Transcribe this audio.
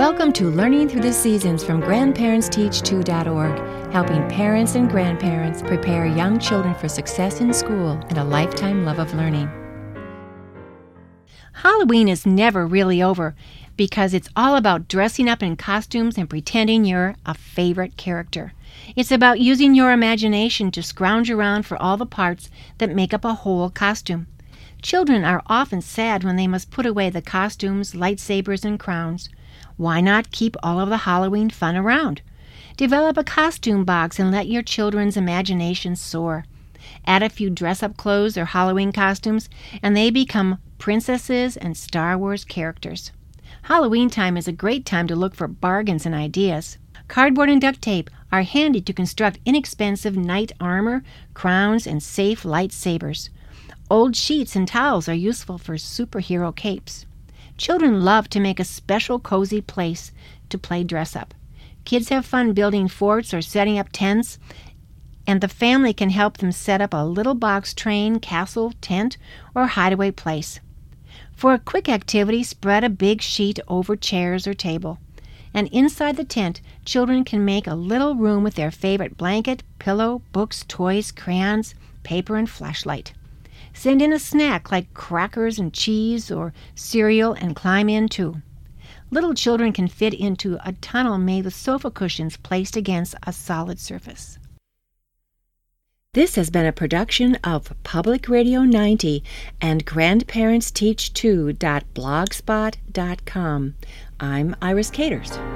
Welcome to Learning Through the Seasons from GrandparentsTeach2.org, helping parents and grandparents prepare young children for success in school and a lifetime love of learning. Halloween is never really over because it's all about dressing up in costumes and pretending you're a favorite character. It's about using your imagination to scrounge around for all the parts that make up a whole costume. Children are often sad when they must put away the costumes, lightsabers, and crowns. Why not keep all of the Halloween fun around? Develop a costume box and let your children's imagination soar. Add a few dress-up clothes or Halloween costumes, and they become princesses and Star Wars characters. Halloween time is a great time to look for bargains and ideas. Cardboard and duct tape are handy to construct inexpensive knight armor, crowns, and safe lightsabers. Old sheets and towels are useful for superhero capes. Children love to make a special cozy place to play dress-up. Kids have fun building forts or setting up tents, and the family can help them set up a little box train, castle, tent, or hideaway place. For a quick activity, spread a big sheet over chairs or table. And inside the tent, children can make a little room with their favorite blanket, pillow, books, toys, crayons, paper, and flashlight. Send in a snack like crackers and cheese or cereal and climb in too. Little children can fit into a tunnel made with sofa cushions placed against a solid surface. This has been a production of Public Radio 90 and GrandparentsTeach2.blogspot.com. I'm Iris Caters.